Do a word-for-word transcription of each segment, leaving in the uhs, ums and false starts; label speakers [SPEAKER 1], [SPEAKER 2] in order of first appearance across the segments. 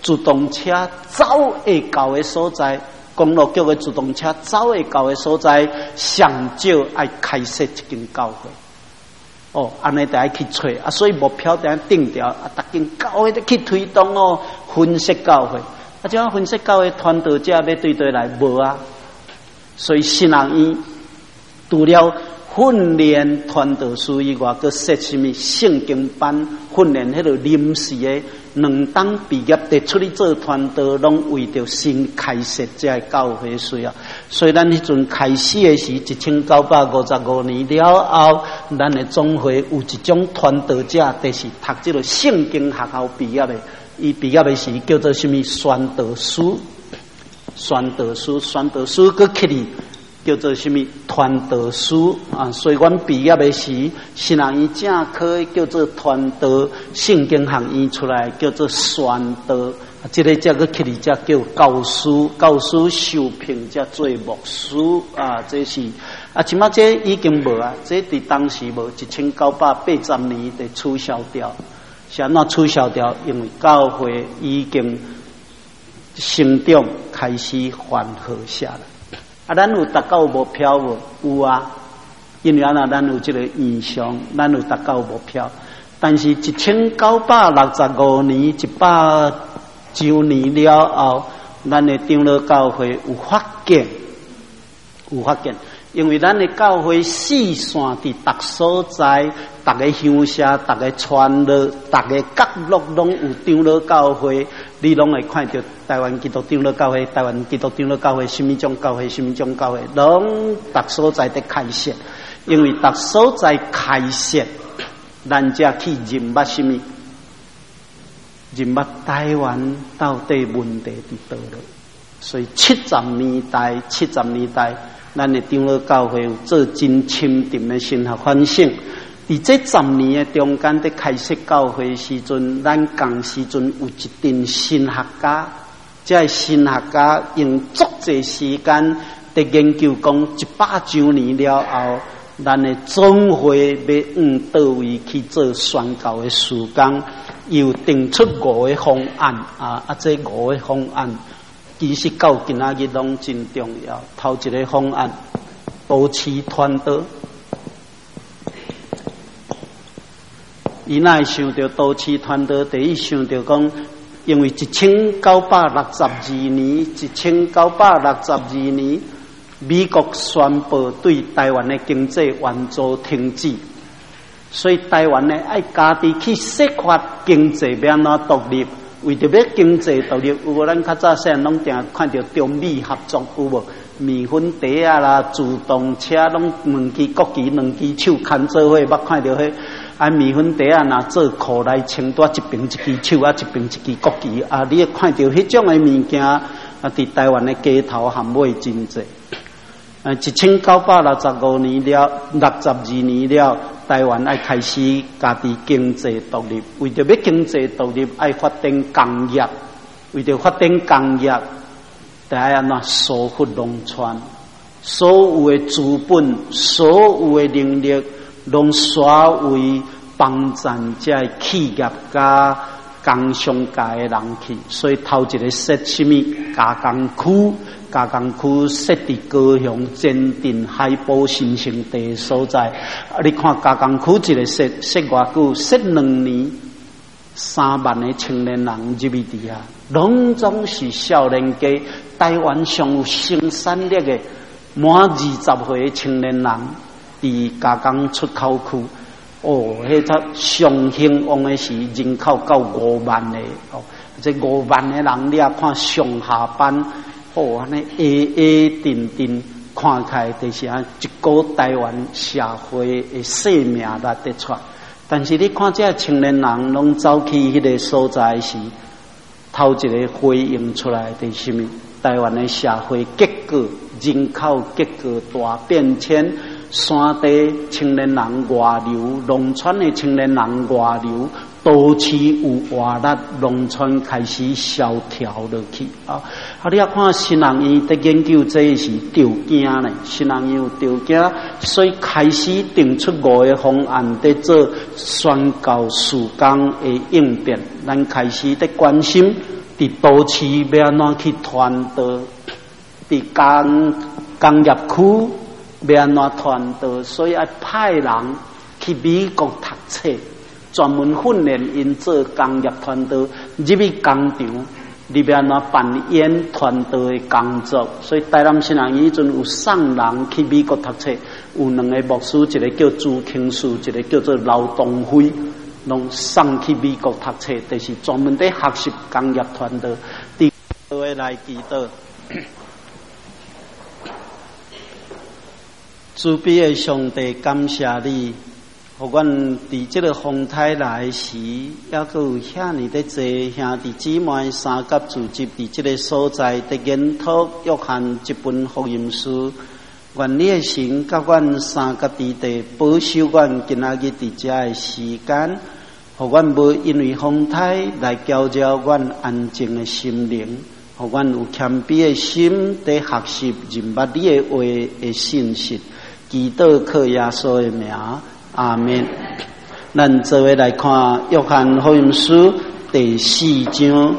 [SPEAKER 1] 自动车走会到的所在，公路局的自动车走会到的所在，上少爱开设一间教会。哦，安尼得爱去找啊，所以目标得定调啊，逐间教会得去推动哦，分析教会。啊，这样分析教会传道者要对对来无啊？所以新人院除了训练传道师以外，佮设什么圣经班，训练迄个临时的两当毕业得出去做传道，拢为着新开设这教会需要。所以咱迄阵开始的时，一千九百五十五年了后，咱的总会有一种传道者，就是读这个圣经学校毕业的。伊毕业的时叫做什么宣道师？宣道师，宣道师佮起哩。叫做什么传道师啊？所以阮毕业的时，新人院正科叫做传道圣经学院出来，叫做宣道。这个这个起哩，才叫教师，教师受聘才做牧师啊。这是啊，即马这已经无啊，这伫当时无一千九百八十年就取消掉。是安怎取消掉？因为教会已经成长开始缓和下来。啊，咱有达到目标无？有啊，因为安那咱有这个印象，咱有达到目标。但是一千九百六十五年一百周年了后，咱的长老教会有发现，有发现，因为咱的教会四散伫逐所在，逐个乡社，逐个村落，逐个角落拢有长老教会。你拢会看到台湾基督长老教会、台湾基督长老教会，什么种教会、什么种教会，拢逐所在在开设。因为逐所在开设，咱才去认捌什么？认捌台湾到底问题伫倒落。所以七十年代、七十年代，咱的长老教会有做真深沉的神学反省。伫这十年的中间，在开设教会时阵，咱共时阵有一群神学家，这神学家用足济时间在研究讲一百周年了后，咱的总会要往倒位去做宣教的事工，又定出五个方案啊！啊，这五个方案其实到今仔日拢真重要。头一个方案，保持传道。伊哪会想到都市传道？第一想到讲，因为一千九百六十二年，一千九百六十二年，美国宣布对台湾的经济援助停止，所以台湾呢爱家己去设法经济要安怎独立。为着要经济独立，有无咱较早细拢定看到中美合作有无？面粉茶啊啦，自动车拢两支国旗、两支手牵做伙，捌看到迄。啊，面粉茶啊，若做裤来穿带一边一支手啊，一边一支国旗啊，你会看到迄种诶物件啊，伫台湾诶街头含尾真济。啊，一千九百六十五年了，六十二年了，台湾爱开始家己经济独立。为着要经济独立，爱发展工业。为着发展工业，得爱安怎疏忽农村，所有诶资本，所有诶能力。拢刷为帮赞这企业家、工商界的人去，所以头一个设什么加工区，加工区设伫高雄坚定海埔新生地所在。啊，你看加工区一个设设偌久，设两年，三万的青年人入去伫遐，拢总是少年家。台湾上有生产力的满二十岁的青年人。伫加工出口区，哦，迄只上兴旺的是人口到五万的哦，这五万的人你啊看上下班，哦，安尼矮矮定定，看起来就是啊一个台湾社会的生命力得出。但是你看这青年人拢走去迄个所在时，头一个回应出来的是什么？台湾的社会结构、人口结构大变迁。山地青年人外流，农村的青年人外流，都市有活力，农村开始萧条落去啊！啊，你要看新人院在研究这是条件呢，新人院有条件，所以开始定出五个方案，在做宣教事工的应变。咱开始在关心伫都市要安怎去传道，伫工工业区要安怎传道，所以要派人去美国读册，专门训练因做工业传道，入去工厂。里边呢扮演传道的工作，所以台南新人以前有送人去美国读册，有两个牧师，一个叫朱庆树，一个叫做刘东辉，拢送去美国读册，就是专门在学习工业传道，伫各位来祈祷。慈悲的上帝，感谢你。互阮伫即个风台来时，还阁有遐尼的济兄弟姊妹三甲聚集伫即个所在，伫研讨约翰一本福音书。愿你的神甲阮三甲弟弟保守阮今仔日伫遮的时间，互阮无因为风台来搅扰阮安静的心灵，互阮有谦卑的心，伫学习认捌你的话的信息。祈祷靠耶稣的名。阿们。咱做伙来看约翰福音书第四章。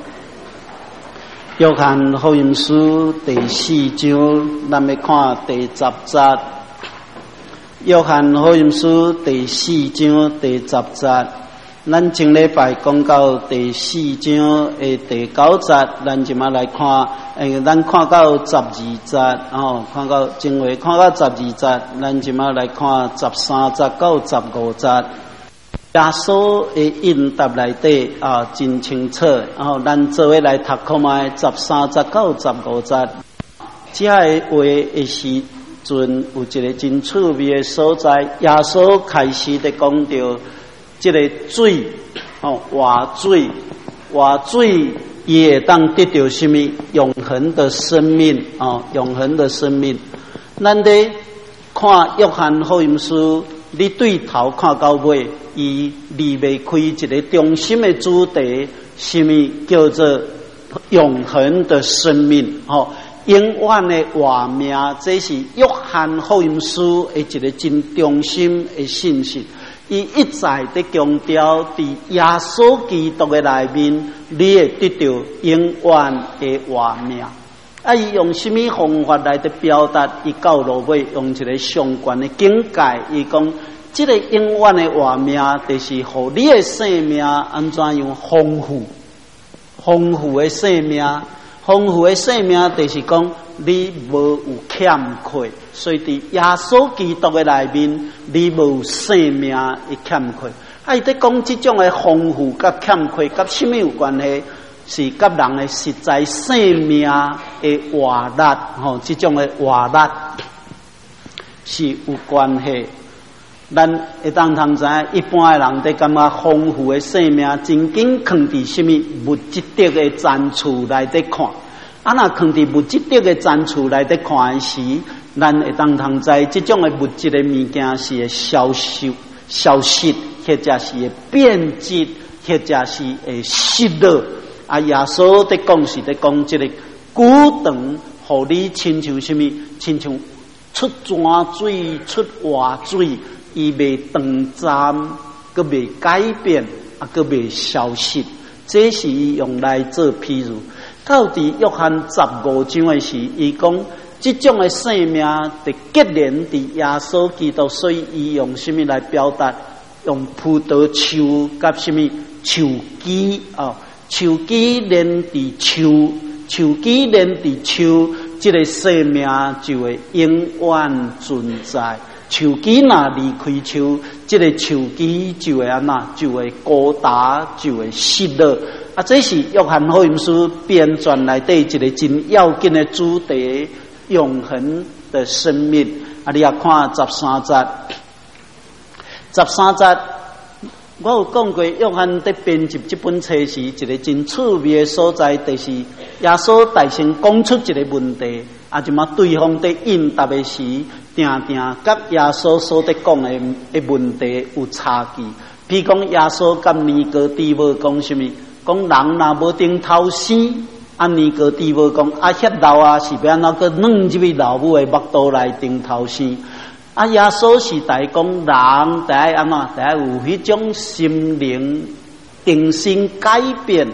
[SPEAKER 1] 约翰福音书第四章，咱要看第十节。约翰福音书第四章第十节，咱前礼拜讲到第四章的第九节，咱即马来看，诶，咱看到十二节，哦，看到正话看到十二节，咱即马来看十三节到十五节。耶稣的应答内底啊，真清楚，然后咱做伙来读看卖十三节到十五节。这个话的时阵，有一个真趣味的所在。耶稣开始的讲到。这个水哦，活水，活水也当得到什么永恒的生命哦，永恒的生命。咱咧看约翰福音书，你对头看到尾，伊离袂开一个中心的主题，什么叫做永恒的生命？哦，永远的活命，这是约翰福音书的一个真中心的信息。伊一再的强调，伫耶稣基督的内面，你会得到永远的活命。啊，伊用什么方法来的表达？伊到落尾用一个上悬的境界，伊讲，这个永远的活命，就是互你的生命安怎样丰富、丰富的生命。丰富的生命，就是讲你无有欠缺，所以伫耶稣基督的内面，你无生命的欠缺。啊，伊伫讲即种的丰富甲欠缺，甲什么有关系？是甲人的实在生命的活力，吼，即种的活力是有关系。咱会当通知，一般的人伫感觉丰富的生命，真紧藏伫什么物质的的zan厝内底看。啊，若藏伫物质的的zan厝内底看的时，咱会当通知，即种的物质的物件是会消失、消失，或者是会变质，或者是会失落。啊，耶稣伫讲是伫讲即个古长，互你亲像什么？亲像出泉水、出活水。伊未短暂，佮未改变，啊，佮未消失。这是伊用来做譬如。到底约翰十五章的时，伊讲这种的生命的结连伫耶稣基督，所以伊用什么来表达？用葡萄树甲什么树枝啊？树枝连伫树，树枝连伫树，这个生命就会永远存在。树枝若离开树，这个树枝就会安那，就会高大，就会失落。啊，这是约翰福音书编撰内底一个真要紧的主题，永恒的生命。啊，你也看十三节，十三节，我有讲过，约翰在编辑这本册时，一个真趣味的所在，就是耶稣大声讲出一个问题。啊，就嘛对方在应答的时，定定甲耶稣所在讲的的问题有差距。比如讲，耶稣甲尼哥底母讲什么？讲人若无顶头生，啊尼哥底母讲啊，遐老啊是要安怎个弄入去老母的腹肚来顶头生？啊，耶稣是在讲人得爱安怎，得爱有迄种心灵定心改变。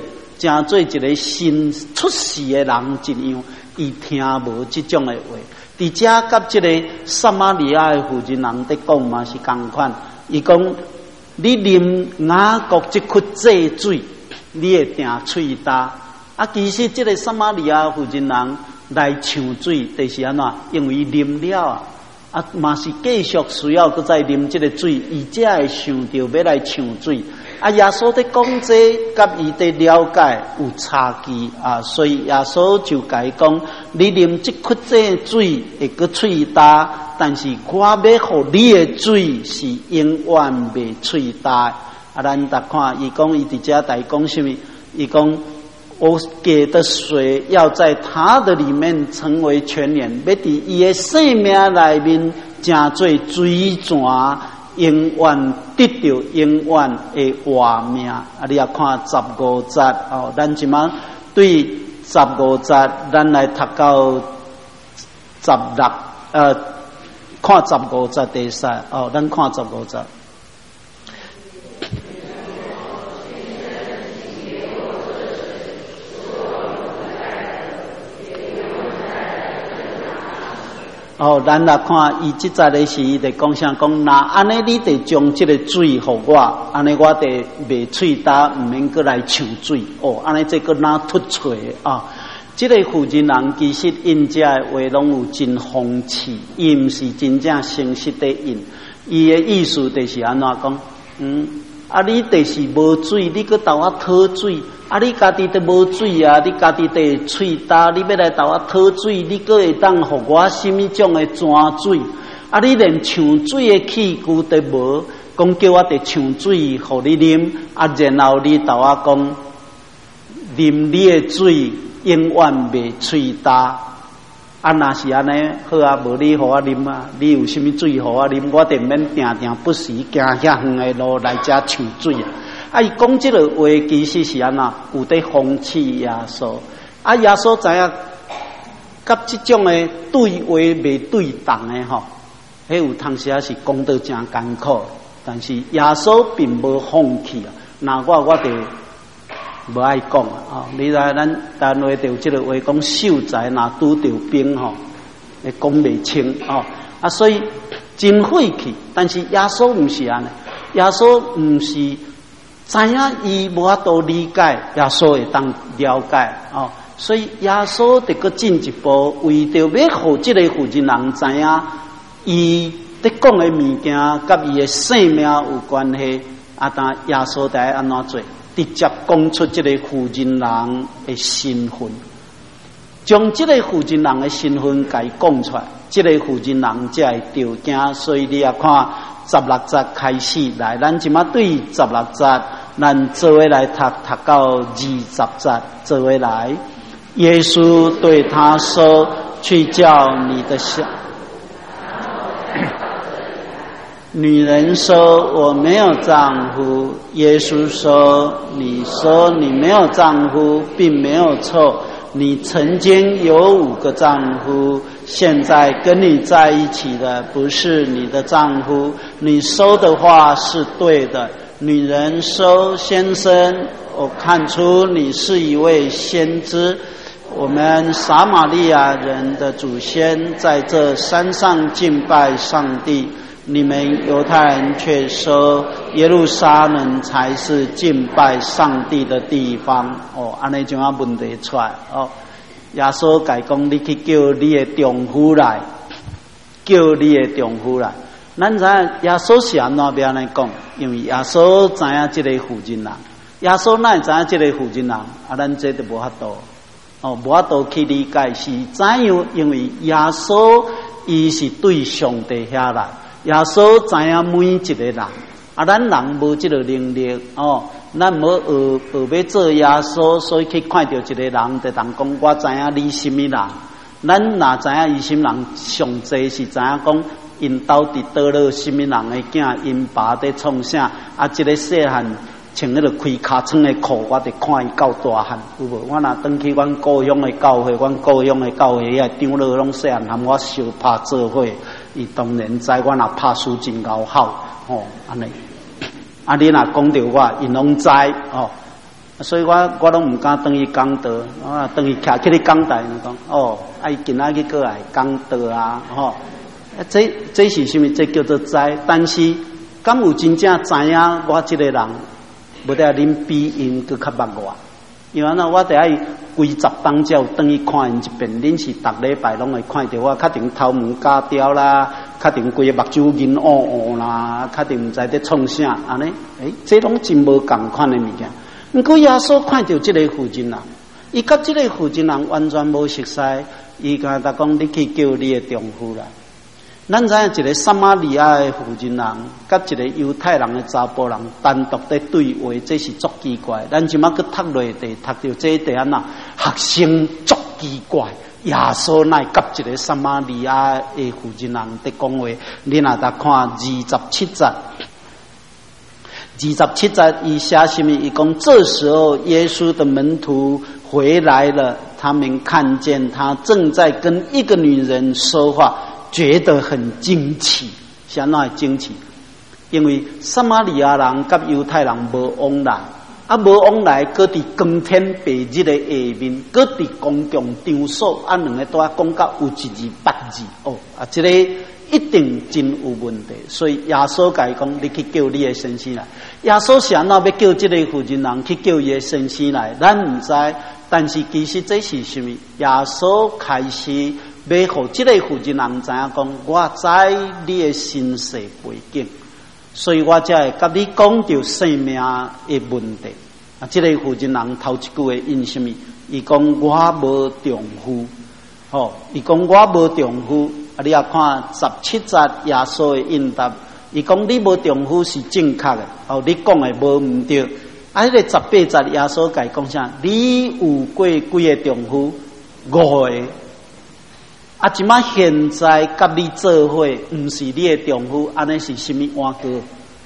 [SPEAKER 1] 真做一个新出世的人一样，伊听无这种的话。伫遮甲这个撒玛利亚的妇人人在讲嘛是同款，伊讲你啉雅各这窟这水，你会定喙焦。啊，其实这个撒玛利亚妇人人来抢水，就是安怎？因为啉了啊。啊，嘛是继续需要搁再啉这个水，伊才会想到要来抢水。啊，耶稣在讲这，甲伊的了解有差距啊，所以耶稣就甲伊讲：你啉这窟这水会搁喙焦，但是我要互你的水是永远袂喙焦。啊，咱逐看伊讲，伊伫遮在讲什么？伊讲。我给的水要在他的里面成为泉源，要伫伊的生命里面成做水泉，永远得到永远的活命。啊，你也看十五节哦，咱即马对十五节，咱来读到十六，呃，看十五节第三哦，咱看十五节。哦，咱来看，伊即阵的是伊伫讲啥？讲那安尼，你得将即个水互我，安尼我得袂喙焦，毋免过来抢水。哦，安尼这个哪突出啊？即、这个妇人人其实因遮的话拢有真风趣，伊毋是真正诚实的因。伊的意思就是安怎讲？嗯，啊，你就是无水，你搁斗我讨水。啊！你家己都无水啊！你家己都会喙焦，你要来斗我讨水，你搁会当互我什么种的泉水？啊！你连抢水的器具都无，讲叫我得抢水互你啉，啊！然后你斗我讲啉你的水永远袂喙焦，啊！若是安尼好啊，无你互我啉啊！你有什么水互我啉？我得免定定不时行遐远的路来遮抢水啊！啊！伊讲即个话其实是安那有伫讽刺耶稣。啊，耶稣知影，甲即种诶对话未对当诶吼，迄有当时啊是讲到真艰苦，但是耶稣并无放弃啊。那我我就无爱讲啊。你来咱单位就有即个话讲秀才若拄着兵吼，会讲袂清哦。啊，所以真晦气。但是耶稣毋是安尼，耶稣毋是。知影伊无法度理解，耶稣会当了解哦，所以耶稣得搁进一步，为着要互即个妇人人知影，伊伫讲的物件甲伊的生命有关系，啊，但耶稣得安怎做？直接讲出即个妇人人的身份，将即个妇人人的身份甲伊讲出来，即个妇人人才会着惊。所以你也看十六节开始来，咱即马对十六节。咱做伙来读读到二十节，做伙来。耶稣对他说：“去叫你的小。”女人说：“我没有丈夫。”耶稣说：“你说你没有丈夫，并没有错。你曾经有五个丈夫，现在跟你在一起的不是你的丈夫。你说的话是对的。”女人说：“先生，我看出你是一位先知。我们撒玛利亚人的祖先在这山上敬拜上帝，你们犹太人却说耶路撒冷才是敬拜上帝的地方。”哦，安尼就啊问题出来哦。耶稣甲讲：“你去叫你的丈夫来，叫你的丈夫来。”咱知影耶稣是安怎要安尼讲？因为耶稣知影即个妇人人，耶稣哪会知影即个妇人人？啊，咱这都无法度哦，无法度去理解是怎样？因为耶稣伊是对上帝遐来，耶稣知影每一个人，啊，咱人无即个能力哦，咱无学学要做耶稣，所以去看到一个人，就当讲我知影你什么人。咱若知影伊什么人，上济是知影讲。因到底倒落什么人的囝？因爸在创啥？啊，一个细汉穿迄个开尻川的裤，我就看伊到大汉，有无？我若转去阮故乡的教会，阮故乡的教会遐长老拢细汉含我相拍做伙，伊当然知我若拍输真够好，吼，安尼。啊，你若讲着我，因拢知哦。 所以我我拢唔敢等伊讲道，啊，等伊徛起咧讲台，讲哦，哎，今仔日过来讲道啊，吼、哦，这这是什么？这叫做知，但是敢有真正知影我这个人，无得恁比因佮较捌我，因为呢，我得爱规十当才有等伊看因一遍，恁是逐礼拜拢会看到我，确定头毛假掉啦，确定规个目睭银乌乌啦，确定毋知伫创啥，安尼，诶，这拢真无共款的物件。毋过耶稣看到这个妇人人，伊甲这个妇人人完全无熟悉，伊甲他讲：你去叫你的丈夫来。咱知影一个撒玛利亚的妇人人，甲一个犹太人的查甫人单独在对话，这是足奇怪。咱即马去读落地，读到这一点啊，学生足奇怪。耶稣乃甲一个撒玛利亚的妇人人在讲话，你若搭看二十七节。二十七节以下什么？伊讲这时候耶稣的门徒回来了，他们看见他正在跟一个女人说话，觉得很惊奇。啥那惊奇？因为撒玛利亚人甲犹太人无往来，啊无往来，搁伫光天白日的下面，搁伫公共场所，啊两个都啊讲到有一字八字哦，啊这个一定真有问题。所以耶稣甲伊讲：你去叫你的先生来。耶稣是安怎要叫这个妇人人去叫伊的先生来？咱唔知，但是其实这是什么？耶稣开始要互这个妇人人知影讲，我知你的身世背景，所以我才会甲你讲到性命的问题。啊，这个妇人人头一句的因什么？伊讲我无丈夫，吼、哦，伊讲我无丈夫。啊，你也看十七节耶稣的应答。伊讲你无丈夫是正确的，哦，你讲的无毋对。啊，迄个十八节耶稣甲伊讲啥？你有过几个丈夫？五个。啊，即马现在甲你做伙，毋是你的丈夫，安尼是甚物换歌？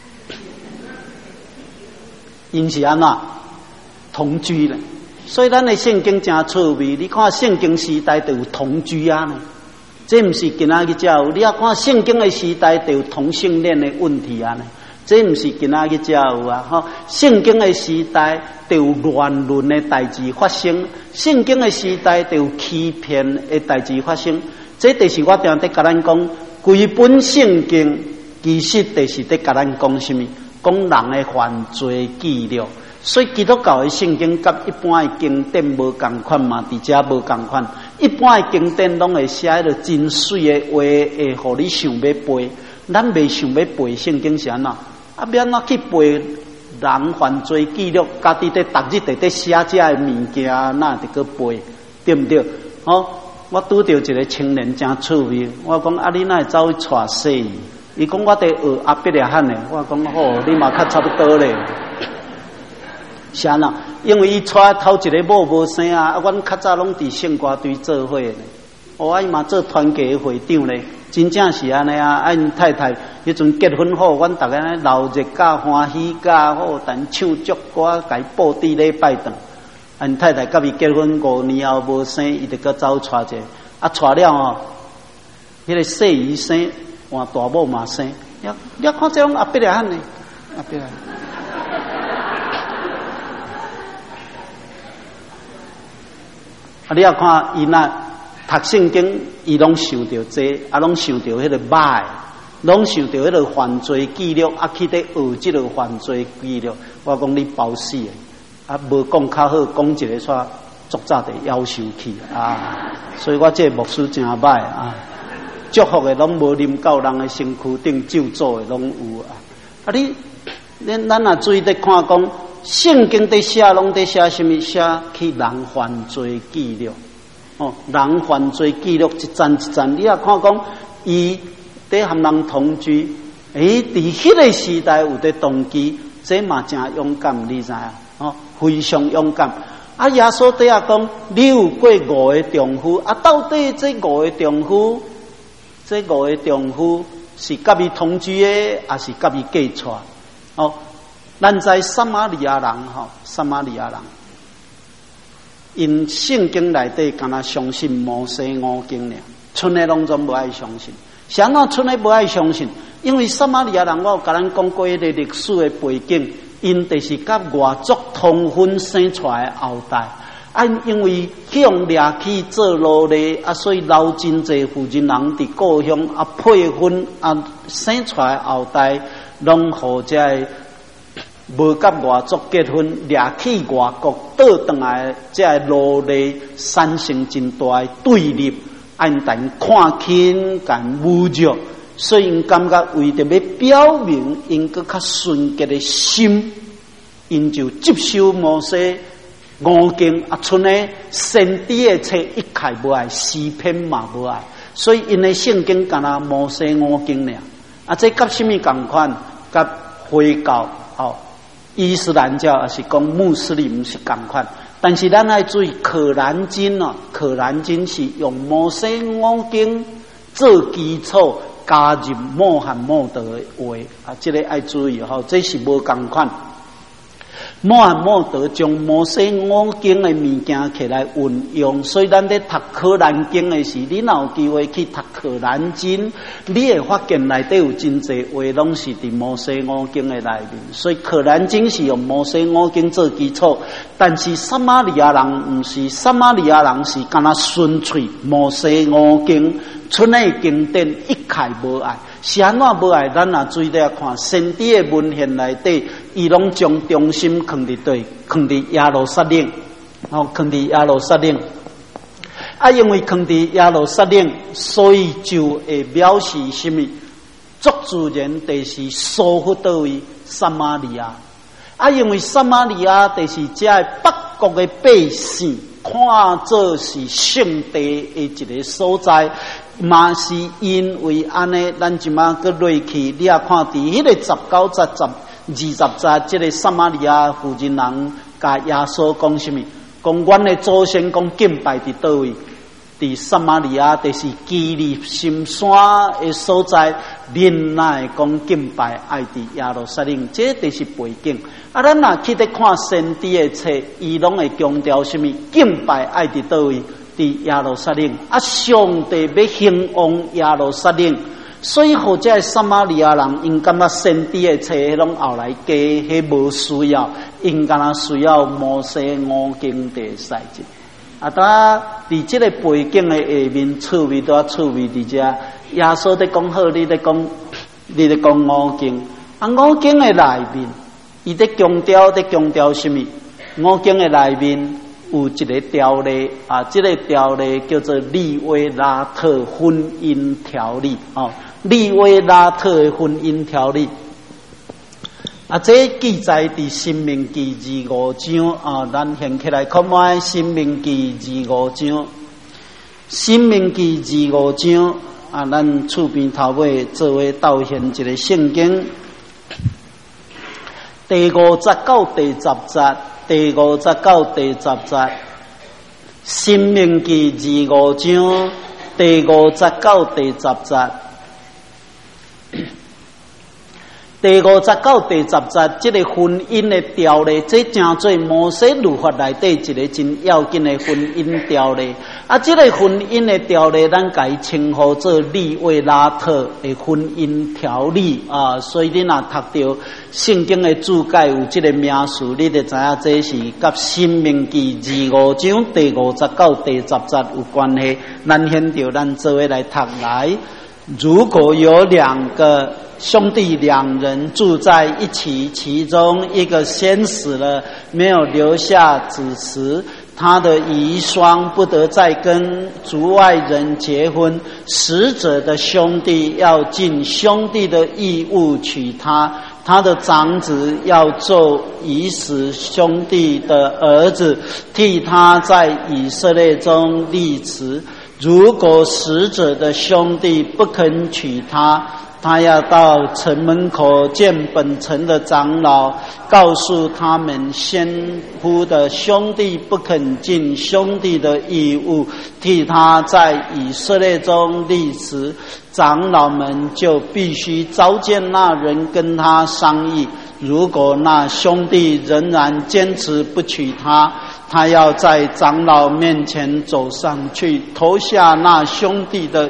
[SPEAKER 1] 因是安怎同居咧？所以咱的圣经真趣味。你看圣经时代就有同居啊呢。这毋是今仔日才有，你啊看圣经的时代就有同性恋的问题啊！这毋是今仔日才有啊！吼，圣经的时代就有乱伦的代志发生，圣经的时代就有欺骗的代志发生。这就是我定在甲咱讲，规本圣经其实就是在甲咱讲什么？讲人的犯罪记录。所以基督教的圣经甲一般的经典无共款嘛，伫遮无共款。一般的经典拢会写迄个真水的话，会互你想要背。咱袂想要背圣经是安怎？啊，免怎去背人犯罪记录，家己在逐日在在写遮的物件，哪得去背？对毋对？哦，我拄着一个青年真趣味，我讲啊，你哪会走去娶媳？伊讲我伫学阿伯俩汉呢，我讲好，你嘛较差不多咧。是安怎？因为伊娶头一个某无生啊，啊，阮较早拢伫圣歌队做伙呢。哦，啊，伊嘛做团契会长咧，真正是安尼啊！啊，因太太迄阵结婚好，阮逐个咧闹热甲欢喜甲好，但唱足歌，甲伊布置礼拜堂。啊，因太太甲伊结婚五年后无生，伊就搁走娶一个，啊，娶了哦，迄、那个细姨生，换大某嘛生，你你看这种阿伯俩汉呢，阿伯俩。啊！你要看伊那读圣经，伊拢想到这，啊，拢想到迄个歹，拢想到迄个犯罪记录，啊，去咧学即个犯罪记录。我讲你包死的，啊，无讲较好，讲一个煞作早地夭寿去啊！所以我这牧师真歹啊，祝福的拢无啉到人的身躯顶，咒诅的拢有啊！啊，你咱咱也注意咧看讲。圣经在写，拢在写什么？写去人犯罪记录。哦，人犯罪记录一站一站，你也看讲，伊在和人同居，诶，伫迄个时代有在同居，这嘛真勇敢，你知影？哦，非常勇敢。啊，耶稣在遐讲，你有过五个丈夫，啊，到底这五个丈夫，这五个丈夫是甲伊同居的，还是甲伊嫁娶？哦。咱在撒玛利亚人吼，撒玛利亚人，因圣经内底敢若相信摩西五经尔，剩的拢总无爱相信。啥物剩的无爱相信？因为撒玛利亚人，我有甲咱讲过迄个历史的背景， 因就是甲外族通婚生出来后代。啊，因为向掠去做奴隶，啊，所以留真侪妇人人伫故乡啊配婚啊生出来后代，拢互这无甲外族结婚，掠去外国倒转来，这奴隶产生真大的对立，因但看轻敢侮辱，所以因感觉为着要表明因个较纯洁的心，因就接受摩西五经啊，剩的先知的册一概无爱，诗篇嘛无爱，所以因的圣经干那摩西五经尔。啊，这甲什么共款？甲回教哦，伊斯兰教也是讲穆斯林是共款。但是咱爱注意，可兰经哦，可兰经是用摩西五经做基础，加入穆罕默德的话啊，这个爱注意吼，这是无共款。穆罕默德将摩西五经的物件起来运用，所以咱在读可兰经的时，你若有机会去读可兰经，你会发现内底有真侪话拢是伫摩西五经的内面。所以可兰经是用摩西五经做基础，但是撒玛利亚人毋是，撒玛利亚人是敢若纯粹摩西五经，剩的经典一概无爱。是安怎无爱？咱若注意来看，先知的文献内底，伊拢将中心放伫对，放伫耶路撒冷，哦，放伫耶路撒冷。啊，因为放伫耶路撒冷，所以就会表示什么？足自然就是疏忽到位撒玛利亚。啊，因为撒玛利亚就是这北国的百姓看做是圣地的一个所在。嘛是因为安尼，咱即马搁落去，你也看伫迄个十九节、十二十节，即个撒玛利亚妇人人甲耶稣讲什么？讲阮的祖先讲敬拜伫倒位？伫撒玛利亚，就是基利心山的所在，恁乃讲敬拜爱伫耶路撒冷，这就是背景。啊，咱若去咧看先知的册，伊拢会强调什么？敬拜爱伫倒位？伫耶路撒冷。啊，上帝要兴旺耶路撒冷，所以或者撒玛利亚人因感觉先知的册拢后来加，迄无需要，因敢若需要摩西五经的赛制。啊，当伫即个背景的下面，趣味都要趣味伫遮。耶稣在讲好，你在讲，你在讲五经。啊，五经的内面，伊在强调，在强调什么？五经的内面有一个条例啊，这个条例叫做利威拉特婚姻条例哦，利威拉特的婚姻条例。啊，这记载伫《申命记》二五章啊，咱掀起来看卖《申命记》二五章，《申命记》二五章啊，咱厝边头尾作为道现一个圣经，第五十到第十节，第五十到第十节，《申命记》二五章，第五十到第十节。第五十到第十节，这个婚姻的条例，这正做摩西律法内底一个真要紧的婚姻条例。啊，这个婚姻的条例，咱改称呼做利威拉特的婚姻条例啊。所以你若读到圣经的注解有这个名词，你就知影这是甲申命记二五章第五十到第十节有关系。咱先着咱做伙来读来。如果有两个兄弟两人住在一起，其中一个先死了，没有留下子嗣，他的遗孀不得再跟族外人结婚，死者的兄弟要尽兄弟的义务娶她，他的长子要做已死兄弟的儿子，替他在以色列中立祠。如果死者的兄弟不肯娶她，他要到城门口见本城的长老，告诉他们先夫的兄弟不肯尽兄弟的义务，替他在以色列中立祠。长老们就必须召见那人跟他商议，如果那兄弟仍然坚持不娶他，他要在长老面前走上去，投下那兄弟的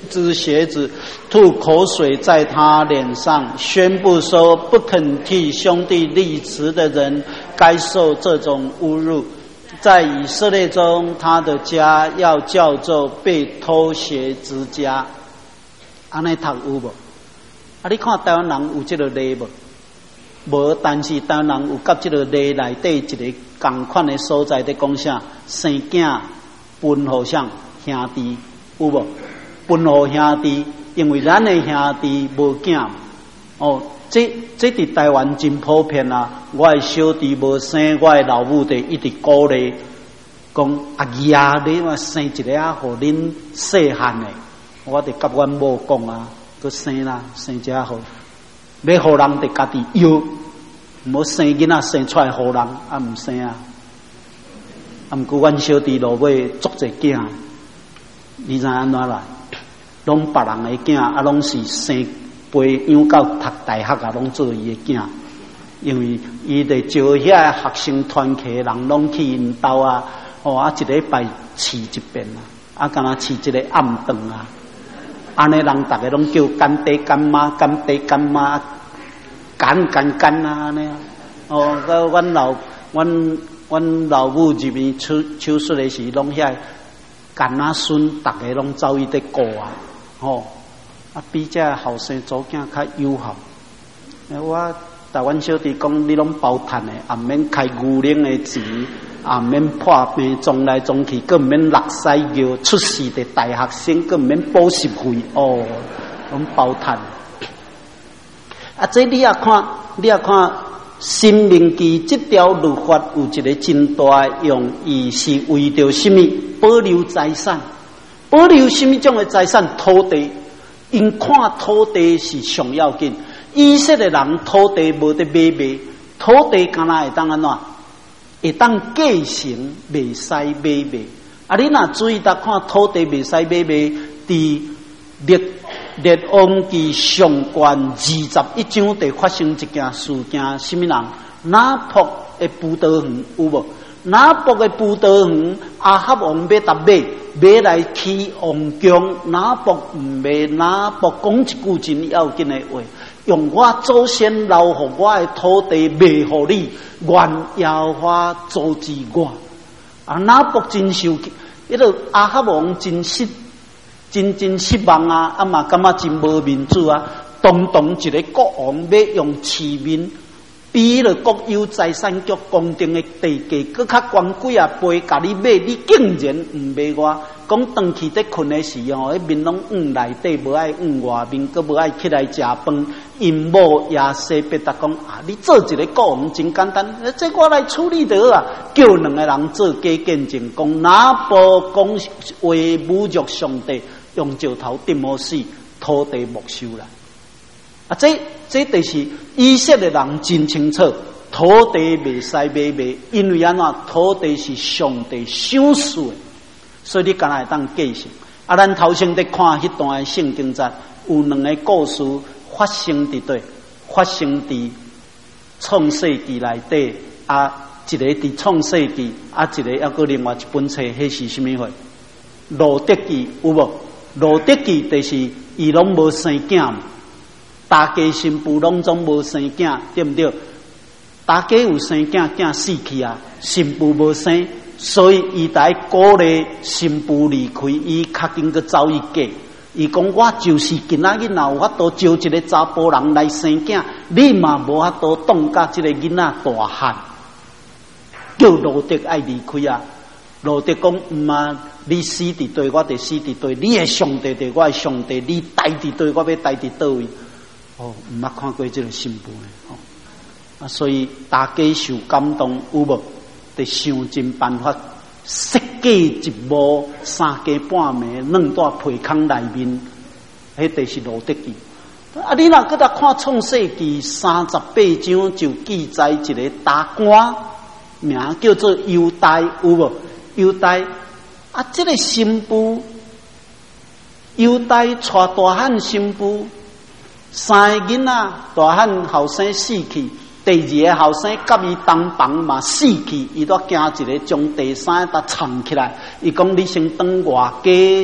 [SPEAKER 1] 只鞋子，吐口水在他脸上，宣布说不肯替兄弟立祠的人该受这种侮辱。在以色列中，他的家要叫做被偷鞋之家。安尼读有无？啊，你看台湾人有这个例无？无，但是台湾人有甲这个例内底一个共款的所在在讲啥？生囝分互相兄弟有无？分互兄弟，因为咱的兄弟无囝哦。这这伫台湾真普遍啊！我的小弟无生，我的老母就一直鼓励讲阿姨啊，你嘛生一个啊，互恁细汉的，我就甲阮某讲啊，佮生啦，生一个互，要互人就家己要，唔好生囡仔生出来互人，啊唔生啊！啊，毋过阮小弟落尾足一囝，你知安怎来？拢别人的囝，啊，拢是生。培养到读大学啊，拢做伊的囝，因为伊得招遐学生团契人，拢去因兜啊，哦啊，一礼拜饲一遍啊，啊，敢若饲一个暗顿啊，安尼人逐个拢叫干爹干妈、干爹干妈、干干干啊，安尼啊，哦，个阮老阮阮老母入面手手术的时，拢遐干仔孙，逐个拢走伊伫顾啊，吼。啊，比这后生祖囝较友好。我台湾小弟讲，你拢包赚的，也毋免开牛奶的钱，也毋免破病撞来撞去，更毋免落屎尿出事的大学生，更毋免补习费哦，拢包赚。啊，这你也看，你也看《申命记》这条律法有一个真大用意，是为着什么？保留财产，保留什么种的财产？土地。因看土地是上要紧，以色列人土地无得买卖，土地敢若会当安怎？会当继承，袂使买卖。啊，你若注意到看土地袂使买卖，伫列列王记上卷二十一章就发生一件事件，什么人？拿卜的布道园有无？拿卜的布道园，阿哈王要搭买。买来起王宫，拿卜唔卖，拿卜讲一句真要紧的话，用我祖先留予我的土地卖予你，愿耶和华阻止我。啊，拿卜真受，迄个阿哈王真失，真真失望啊！啊嘛，感觉真无面子啊！当当一个国王要用市民。比了国有财产局公定的地价，佮较高几啊倍，甲你买，你竟然唔买我？讲长期在困的时候，迄面拢黄内底，无爱黄外面，佮无爱起来食饭。因某亚西别达讲啊，你做一个国王真简单，这我来处理得啊。叫两个人做假见证，讲哪部讲为侮辱上帝，用石头钉好死，土地没收啦。啊，这这就是以色列人真清楚，土地袂使买卖，因为安怎土地是上帝赏赐的，所以你敢若会当继承。啊，咱头先在看迄段圣经节，有两个故事发生伫对，发生伫创世纪内底，啊，一个伫创世纪，啊，一个还佫另外一本册，迄是什么货？罗德记有无？罗德记就是伊拢无生囝。大家新妇拢总无生囝，对不对？大家有生囝，囝死去啊，新妇无生，所以伊在鼓励新妇离开，伊较紧个走一嫁。伊讲我就是今仔日若有法度招一个查甫人来生囝，你嘛无法度当甲这个囡仔大汉，叫罗德爱离开啊。罗德讲毋啊，你死伫对，我就死伫对；你的上帝伫，我的上帝；你待伫对，我要待伫倒位。哦，毋捌看过这个新妇呢，哦，啊，所以大家受感动有无？得想尽办法，设计一幕三更半暝软在被坑内面，迄就是罗德记。啊，你若搁来看创世纪三十八章，就记载一个大官，名叫做犹大，有无？犹大啊，这个新妇，犹大带大汉新妇。三个囡仔大汉后生死去，第二个后生甲伊同房嘛死去，伊都惊一个将第三个搭藏起来。伊讲你先等外家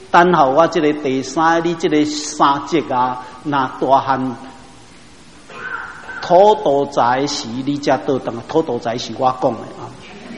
[SPEAKER 1] 等候我这个第三，你这个三节啊，那大汉土道财时，你才倒转啊。土道财是我讲的啊。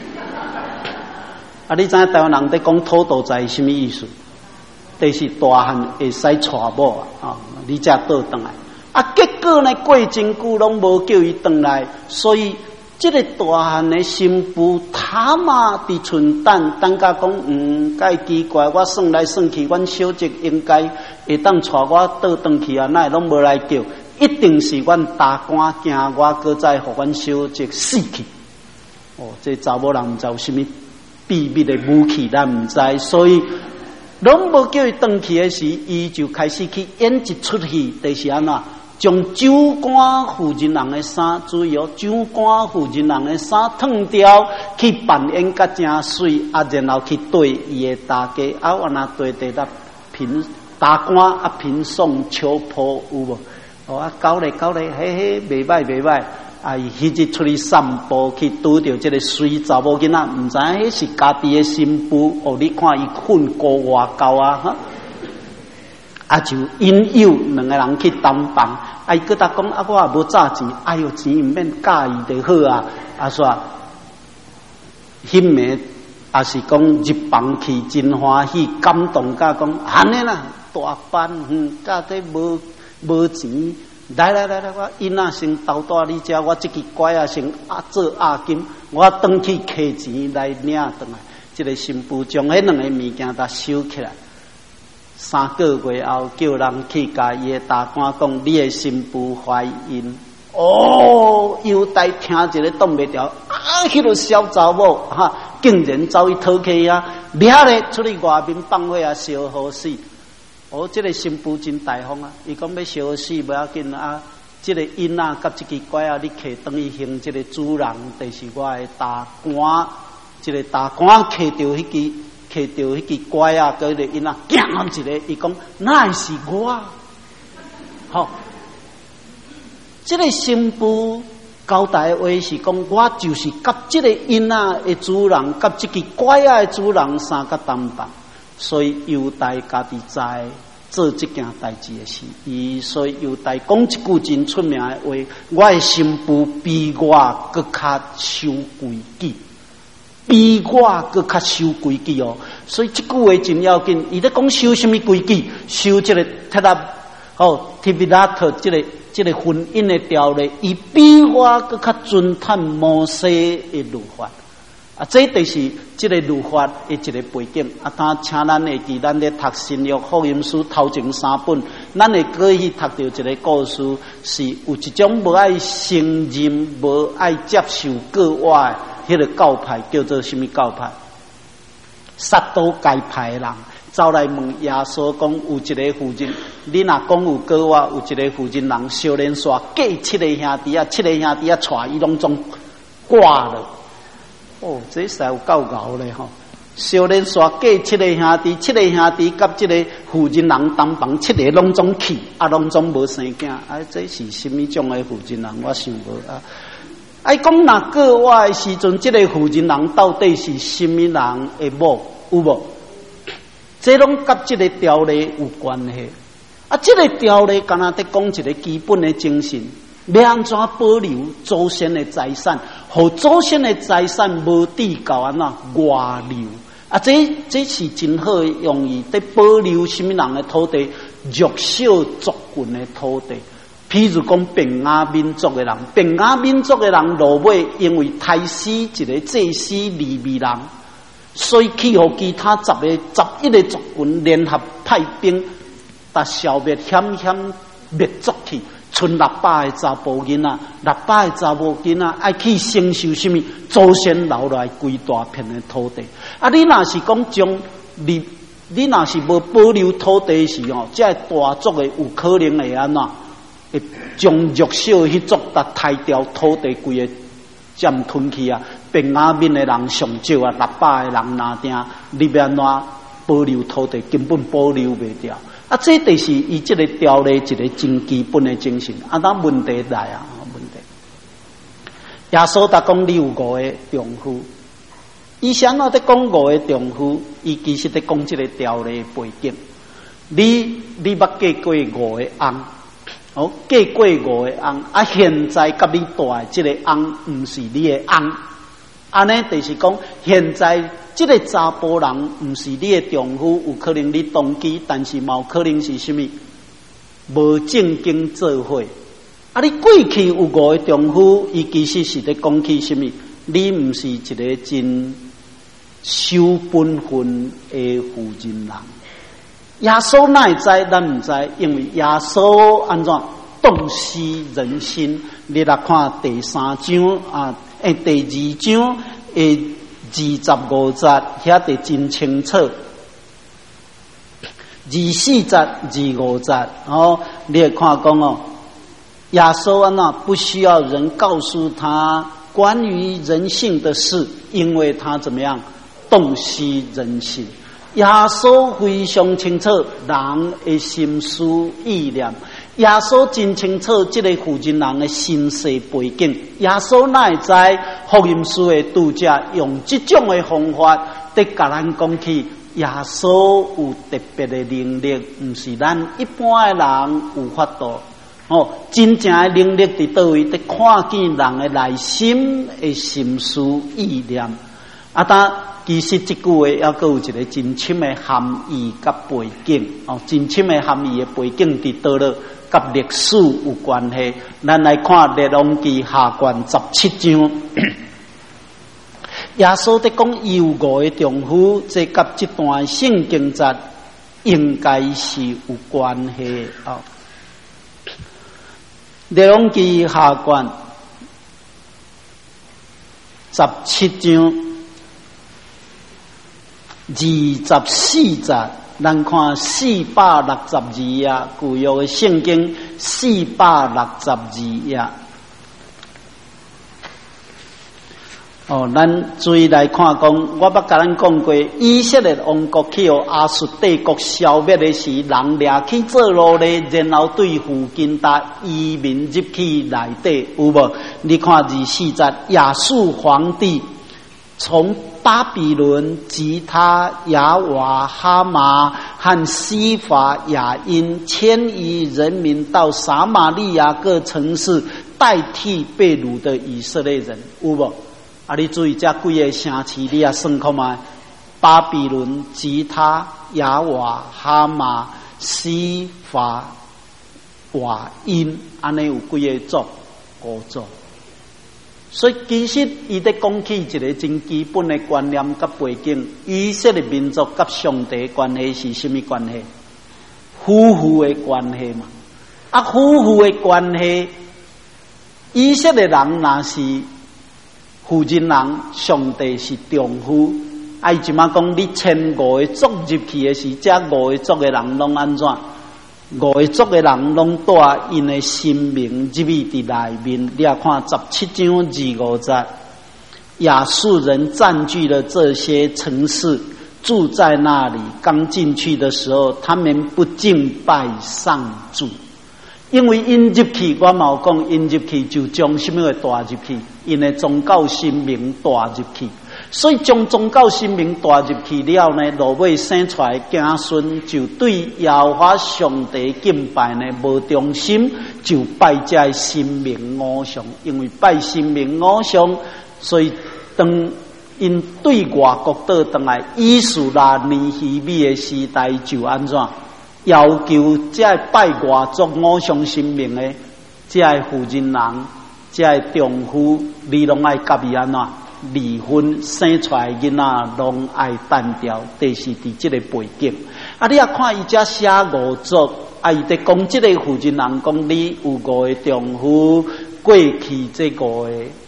[SPEAKER 1] 啊，你知影台湾人在讲土道财什么意思？就是大汉会使娶某啊，你才倒转来。啊，结果呢，过真久拢无叫伊转来，所以。这个大汉的新妇，他妈伫蠢蛋，等甲讲，嗯，介奇怪，我算来算去，阮小姐应该会当带我倒转去啊，哪会拢无来叫？一定是阮大官惊我，搁再互阮小姐死去。哦，这查某人毋知有啥物秘密的武器，咱毋知，所以拢无叫伊转去的时，伊就开始去演一出戏，就是安怎？将酒馆负责人的衫，注意哦，酒馆负责人的衫脱掉，去扮演甲正水，啊，然后去对伊的大家，啊，我那对对啦，平大官啊，平送秋波有无？哦，啊，搞咧搞咧，嘿嘿，袂歹袂歹，啊，伊迄日出去散步，去拄着这个水查某囡仔，毋知迄是家己的新妇，哦，你看伊困过外高啊，哈。啊，就因有两个人去单房，啊，伊搁搭讲啊，我也无诈钱，哎哟，钱毋免介意就好啊。啊，说迄暝也是讲入房去真欢喜，感动甲讲安尼啦，大班嗯，甲这无无钱，来来来来，我因仔先斗带你遮，我即支拐啊先啊做押金，我转去摕钱来领转来。即、这个新妇将迄两个物件搭收起来。三个月后，叫人去甲伊的大官讲，你的新妇怀孕。哦，犹大听一个挡袂牢，啊，迄个小查某哈，竟然走去讨客啊，掠咧出去外面放火啊，烧好死。哦，这个新妇真大方啊，伊讲要烧死不要紧啊，这个因啊，甲这支拐啊，你摕等于行这个主人，就是我的大官，这个大官摕到迄支。摕到迄支拐啊，嗰个因啊，惊一个，伊讲那是我，好、哦，这个新妇交代的话是讲，我就是甲这个因啊的主人，甲这支拐啊的主人三个担当，所以犹大家己在做这件代志的事，伊所以犹大讲一句真出名的话，我的新妇比我搁较守规矩。比我搁较守规矩哦，所以这句话真要紧。伊咧讲守什么规矩？守这个特拉哦，特别拉特这个这个婚姻的条例，伊比我搁较尊探摩西的律法啊。这就是这个律法的一个背景啊。他请咱会记，咱咧读新约福音书头前三本，咱会可以读到一个故事，是有一种无爱承认、无爱接受国外。迄个教派叫做什么教派？撒都该派的人走来问耶稣讲：有一个妇人，你若讲有过我，有一个妇人人少年煞嫁七个兄弟啊，七个兄弟啊，带伊拢总挂了。哦，这实有够牛咧吼！少年煞嫁七个兄弟，七个兄弟甲这个妇人人同房，七个拢总去，啊，拢总无生囝。啊，这是什么种的妇人人？我想无啊。爱讲若过我的时阵，这个妇人人到底是什么人的某有无？这拢甲这个条例有关系。啊，这个条例敢若在讲一个基本的精神，要安怎保留祖先的财产，互祖先的财产无地到安怎外流。啊，这这是真好的用意，在保留什么人的土地？弱小族群的土地。譬如讲，便雅民族的人，便雅民族的人落尾，因为杀死一个祭司利未人，所以去互其他十个、十一个族群联合派兵，达消灭险险灭族去，剩六百个查甫囡仔，六百个查某囡仔爱去承受什么祖先留来规大片的土地。啊，你若是讲将你，你若是无保留土地时哦，这大族的有可能会安怎？会将弱小迄族达抬掉土地规个占吞去啊！便雅悯的人上少啊，六百个人拿定，你要安怎保留土地？根本保留袂掉啊！这就是伊这个条例一个真基本的精神。啊，当问题来啊，问题。耶稣达讲你有五个丈夫， 以前我伫讲五个丈夫，伊其实伫讲即个条例背景。你你捌嫁过五个翁，哦，嫁过五个翁，啊，现在甲你大即个翁，毋是你的翁，安尼就是讲，现在即个查甫人毋是你的丈夫，有可能你同居，但是嘛有可能是啥物无正经做伙。啊，你过去有五个丈夫，伊其实是伫讲起啥物？你毋是一个真守本分的妇人人。耶稣哪会知？咱毋知，因为耶稣安怎洞悉人心。你来看第三章啊，诶，第二章诶，二十五节遐得真清楚。二四节、二五节，哦，你会看讲哦，耶稣安怎不需要人告诉他关于人性的事，因为他怎么样洞悉人心。耶稣非常清楚人的心思意念，耶稣真清楚这个妇人人的身世背景。耶稣哪会知福音书的读者用这种的方法在甲咱讲起？耶稣有特别的能力，不是咱一般的人有法度。哦，真正的能力伫倒位？在看见人的内心的心思意念。啊，但其实这句话还佫有一个真深的含义甲背景。哦，真深的含义的背景伫倒了，甲历史有关系。咱来看《列王记下卷》十七章。耶稣在讲有五个丈夫，这甲这段圣经节应该是有关系啊。列王记下卷十七章二十四节，咱看四百六十二页，旧约的圣经四百六十二页。哦，咱注意来看讲，我捌甲咱讲过，以色列王国去互亚述帝国消灭的时，人掠去做奴隶，然后对附近达移民入去内底，有无？你看二四节，亚述皇帝从巴比伦、吉他、亚瓦、哈马和西法雅因迁移人民到撒玛利亚各城市，代替被掳的以色列人，有无？啊！你注意这几个城市，你也算看嘛？巴比伦、吉他、亚瓦、哈马、西法、瓦因，安尼有几个族？五族。所以其实伊在讲起一个真基本的观念甲背景，以色列民族甲上帝关系是什么关系？夫妇的关系嘛。啊，夫妇的关系，以色列人若是妇人人，上帝是丈夫。啊，伊即马讲你迁五个族入去的时，这五个族的人拢安怎？五个族的人拢带因的生命入去伫内面。你也看十七章二五节，亚述人占据了这些城市，住在那里。刚进去的时候，他们不敬拜上主。因为因入去，我嘛有讲，因入去就将什么个带入去，因的宗教生命带入去。所以将宗教生命带入去了呢，落尾生出来子孙就对耶和华上帝敬拜呢无忠心，就拜这生命偶像。因为拜生命偶像，所以当因对外国倒转来，以斯拉尼希米的时代就安怎？要求这拜外族偶像神明的，这妇人人，这丈夫，你拢爱甲伊安怎离婚，生出来囡仔拢爱单调，这是伫这个背景。啊，你也看伊这写五族，啊，伊在讲这个妇人人讲你有五个丈夫，过去这五个，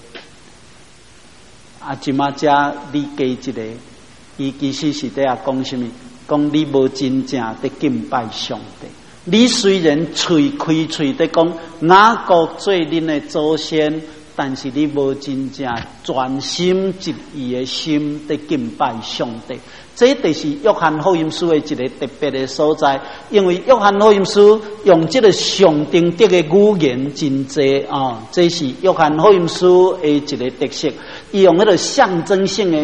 [SPEAKER 1] 啊，即马这你加一个，伊其实是在啊讲什么？讲你无真正的敬拜上帝，你虽然嘴开嘴的讲雅各做恁的祖先，但是你无真正专心一意的心的敬拜上帝。这就是约翰福音书的一个特别的所在，因为约翰福音书用这个象征的的语言真济啊、哦，这是约翰福音书的一个特色。伊用那个象征性的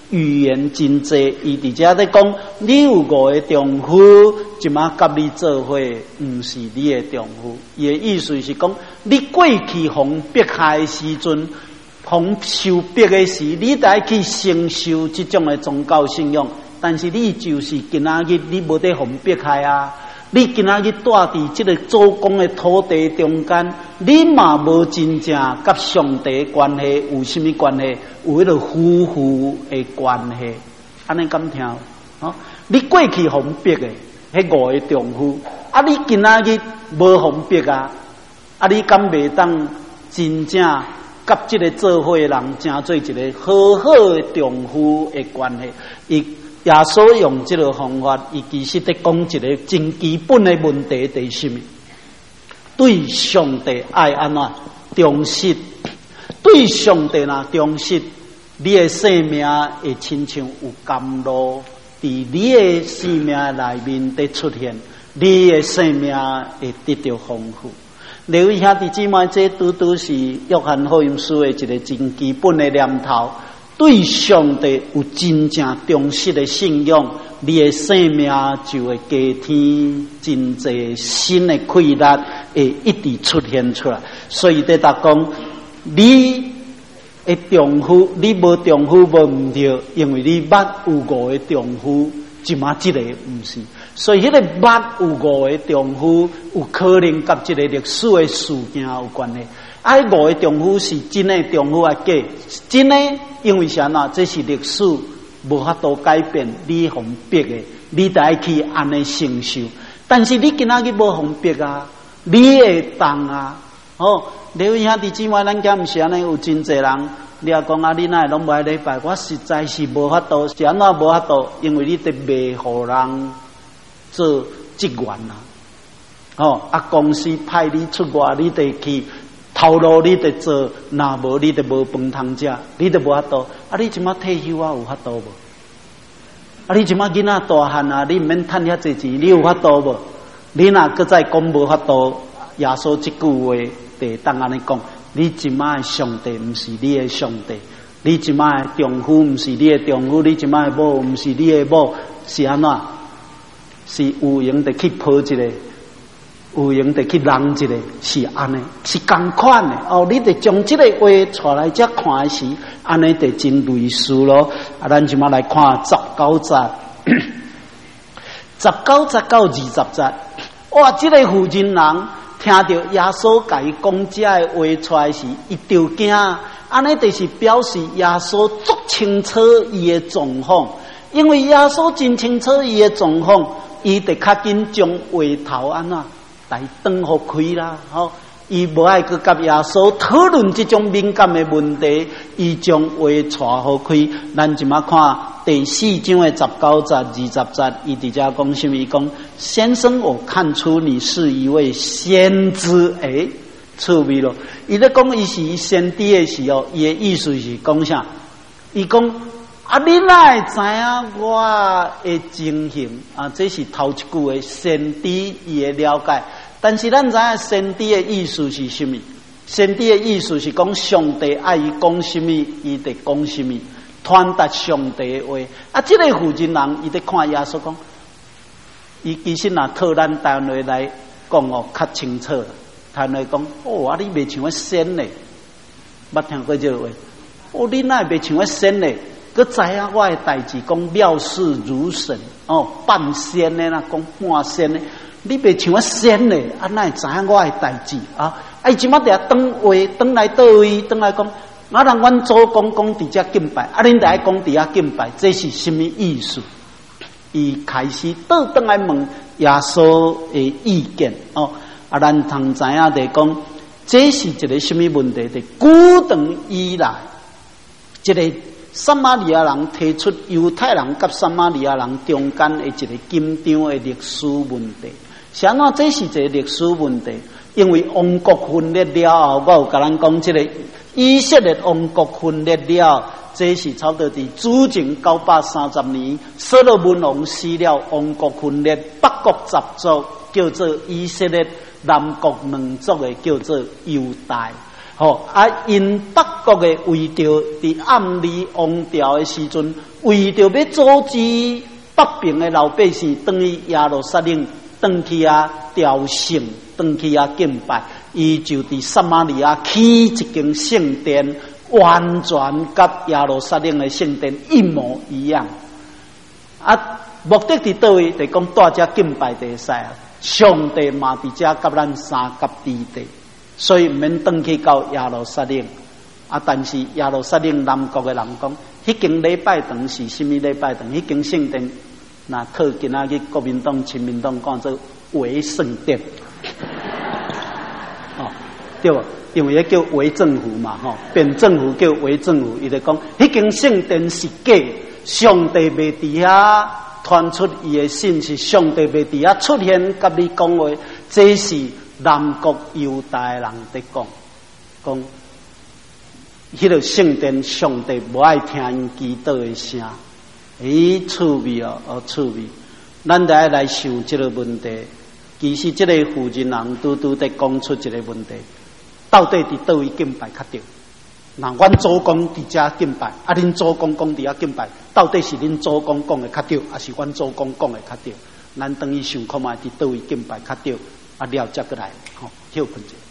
[SPEAKER 1] 语言真济，伊伫遮咧讲，你有五个丈夫，即马甲你做伙，毋是你的丈夫。伊的意思是讲，你过去互迫害的时阵，互受迫的时，你得去承受即种的宗教信仰。但是你就是今仔日你无得互迫害啊！你今仔日住伫即个祖公的土地中间，你嘛无真正甲上帝关系有甚物关系？有迄个夫妇的关系，安尼敢听？哦，你过去互逼的，迄五个丈夫，啊，你今仔日无互逼啊，啊，你敢袂当真正甲即个做伙的人，成做一个好好的丈夫的关系？伊耶稣用这个方法，伊其实在讲一个真基本的问题，就是什么？对上帝爱安怎忠实？对上帝呐忠实，你的生命会亲像有甘露，伫你的生命内面得出现，你的生命会得到丰富。各位兄弟姊妹，这拄拄是约翰福音书的一个真基本的念头。对上帝有真正忠实的信仰，你的生命就会加添真济新的快乐，会一直出现出来。所以在达讲，你的丈夫，你无丈夫无毋对，因为你捌有五个丈夫，即马即个毋是。所以迄个捌有五个丈夫，有可能甲即个历史的事件有关系。啊，五个丈夫是真的丈夫啊，假真的，因为啥呐？这是历史，无法度改变。你互逼的，你得爱去安尼承受。但是你今仔日无互逼啊，你会当啊。哦，你有兄弟姊妹，咱家毋是安尼，有真侪人，你也讲啊，你哪会拢无爱礼拜？我实在是无法度，是安怎无法度？因为你得卖互人做职员啊。哦，啊，公司派你出外，你得去。头路你得做，若无你得无饭通食，你得无法度。啊，你即马退休啊，有法度无？啊，你即马囡仔大汉啊，你毋免趁遐济钱，你有法度无？你若搁再讲无法度，耶稣即句话得当安尼讲。你即马的上帝毋是你的上帝，你即马的丈夫毋是你的丈夫，你即马的某毋是你的某，是安怎？是有闲得去抱一个。有闲得去人一个，是安尼，是同款的哦。你得将这个话带来遮看的时，安尼得真类似咯。啊，咱即马来看十九节，十九节到二十节，哇！这个妇人人听到耶稣甲伊讲遮的话出来时，伊就惊，安尼就是表示耶稣足清楚伊的状况，因为耶稣真清楚伊的状况，伊得较紧将话头安怎。来转互开啦，吼！伊无爱去甲耶稣讨论这种敏感的问题，伊将话带互开。咱即马看第四章的十九节、二十节，伊伫遮讲什么？伊讲先生，我看出你是一位先知，诶，趣味咯。伊咧讲伊是先知的时候，伊的意思是讲啥？伊讲啊，你哪会知影我的情形啊？这是头一句的先知伊的了解。但是咱知影先知的意思是什么？先知的意思是讲上帝爱伊讲什么，伊得讲什么，传达上帝的话。啊，这个妇人人伊得看耶稣讲，伊其实若套咱台湾话来讲哦，较清楚啦。台湾话讲，哦，啊，你袂像我仙嘞，捌听过这个话？哦，你哪会袂像我仙嘞？佮知影我的代志，讲料事如神哦，半仙的啦，讲半仙的，你别像我仙的，啊，哪会知影我的代志啊？啊，伊即马得转话，转来倒位，转来讲，啊，人阮祖公讲伫遮敬拜，啊，恁得爱讲伫遐敬拜，这是什么意思？伊开始倒转来问耶稣的意见哦，啊，咱通知影得讲，这是一个什么问题？的古长以来，这个。撒玛利亚人提出犹太人甲撒玛利亚人中间的一个紧张的历史问题。啥呢？这是一个历史问题，因为王国分裂了后，我有甲咱讲，这个以色列王国分裂了，这是差不多伫主前九百三十年，所罗门王死了，王国分裂，北国十族叫做以色列，南国两族的叫做犹大。 吼啊！因北国的为着伫暗里王朝的时阵，为着要阻止北平的老百姓登去耶路撒冷，登去啊朝圣，登去啊敬拜，伊就伫撒玛利亚起一间圣殿，完全甲耶路撒冷的圣殿一模一样。啊，目的伫倒位？就讲大家敬拜就会使啊。上帝嘛伫遮甲咱三甲之地。所以毋免登去到耶路撒冷啊！但是耶路撒冷南国的人讲，迄间礼拜堂是甚物礼拜堂？迄间圣殿，那靠今仔日国民党、亲民党讲做伪圣殿，哦，对无？因为迄叫伪政府嘛，吼，变政府叫伪政府，伊就讲迄间圣殿是假，上帝未伫遐传出伊的信息，上帝未伫遐出现，甲你讲话，这是。南国犹大人在讲，讲迄个圣殿上帝无爱听因祈祷的声，咦，趣味哦，哦，趣味。咱得爱来想这个问题。其实这个负责人拄拄在讲出一个问题：到底伫倒位敬拜较对？那阮祖公伫遮敬拜，啊，恁祖公讲伫遐敬拜，到底是恁祖公讲的较对，还是阮祖公讲的较对？咱等于想看卖伫倒位敬拜较对？啊，了接过来，吼，休困者。